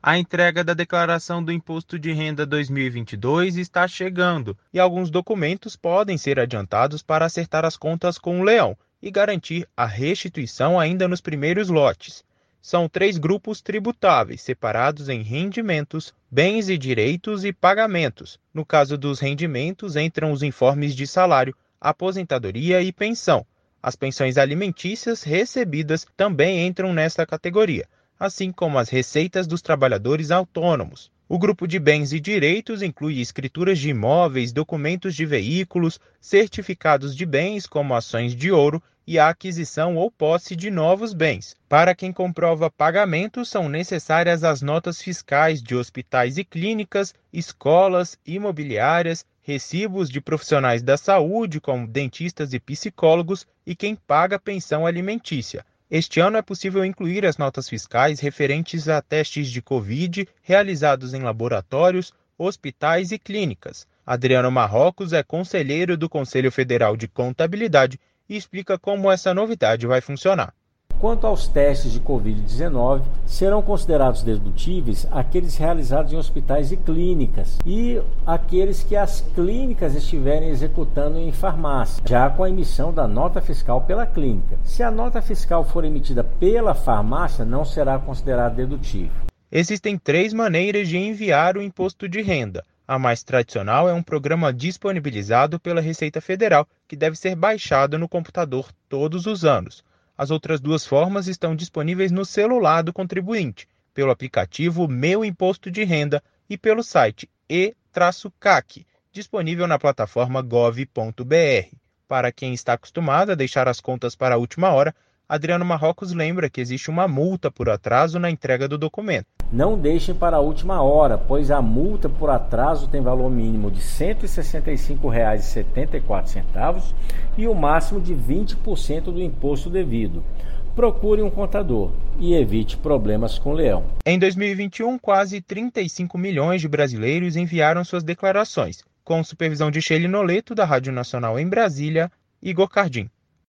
A entrega da declaração do Imposto de Renda 2022 está chegando e alguns documentos podem ser adiantados para acertar as contas com o leão e garantir a restituição ainda nos primeiros lotes. São 3 grupos tributáveis, separados em rendimentos, bens e direitos e pagamentos. No caso dos rendimentos, entram os informes de salário, aposentadoria e pensão. As pensões alimentícias recebidas também entram nesta categoria, assim como as receitas dos trabalhadores autônomos. O grupo de bens e direitos inclui escrituras de imóveis, documentos de veículos, certificados de bens como ações de ouro e a aquisição ou posse de novos bens. Para quem comprova pagamentos, são necessárias as notas fiscais de hospitais e clínicas, escolas, imobiliárias, recibos de profissionais da saúde, como dentistas e psicólogos, e quem paga pensão alimentícia. Este ano é possível incluir as notas fiscais referentes a testes de Covid realizados em laboratórios, hospitais e clínicas. Adriano Marrocos é conselheiro do Conselho Federal de Contabilidade e explica como essa novidade vai funcionar. Quanto aos testes de Covid-19, serão considerados dedutíveis aqueles realizados em hospitais e clínicas e aqueles que as clínicas estiverem executando em farmácia, já com a emissão da nota fiscal pela clínica. Se a nota fiscal for emitida pela farmácia, não será considerado dedutível. Existem 3 maneiras de enviar o imposto de renda. A mais tradicional é um programa disponibilizado pela Receita Federal, que deve ser baixado no computador todos os anos. As outras 2 formas estão disponíveis no celular do contribuinte, pelo aplicativo Meu Imposto de Renda e pelo site e-cac, disponível na plataforma gov.br. Para quem está acostumado a deixar as contas para a última hora, Adriano Marrocos lembra que existe uma multa por atraso na entrega do documento. Não deixem para a última hora, pois a multa por atraso tem valor mínimo de R$ 165,74 e o máximo de 20% do imposto devido. Procure um contador e evite problemas com o leão. Em 2021, quase 35 milhões de brasileiros enviaram suas declarações, com supervisão de Sheila Noleto, da Rádio Nacional em Brasília, Igor Cardim.